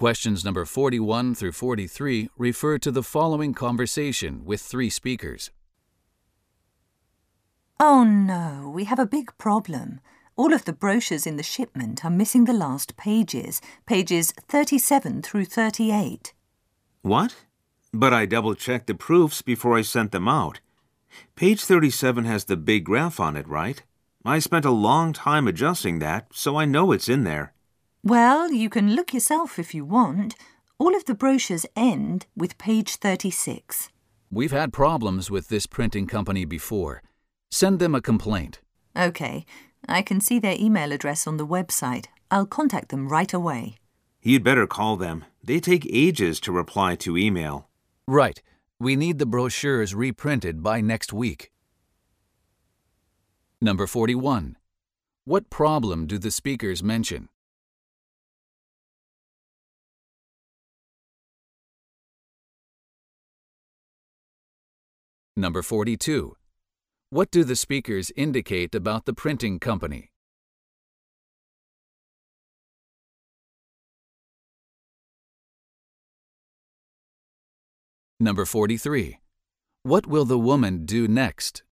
Questions number 41 through 43 refer to the following conversation with 3 speakers. Oh no, we have a big problem. All of the brochures in the shipment are missing the last pages 37 through 38. What? But I double-checked the proofs before I sent them out. Page 37 has the big graph on it, right? I spent a long time adjusting that, so I know it's in there. Well, you can look yourself if you want. All of the brochures end with page 36. We've had problems with this printing company before. Send them a complaint. Okay, I can see their email address on the website. I'll contact them right away. You'd better call them. They take ages to reply to email. Right. We need the brochures reprinted by next week. Number 41. What problem do the speakers mention? Number 42. What do the speakers indicate about the printing company? Number 43. What will the woman do next?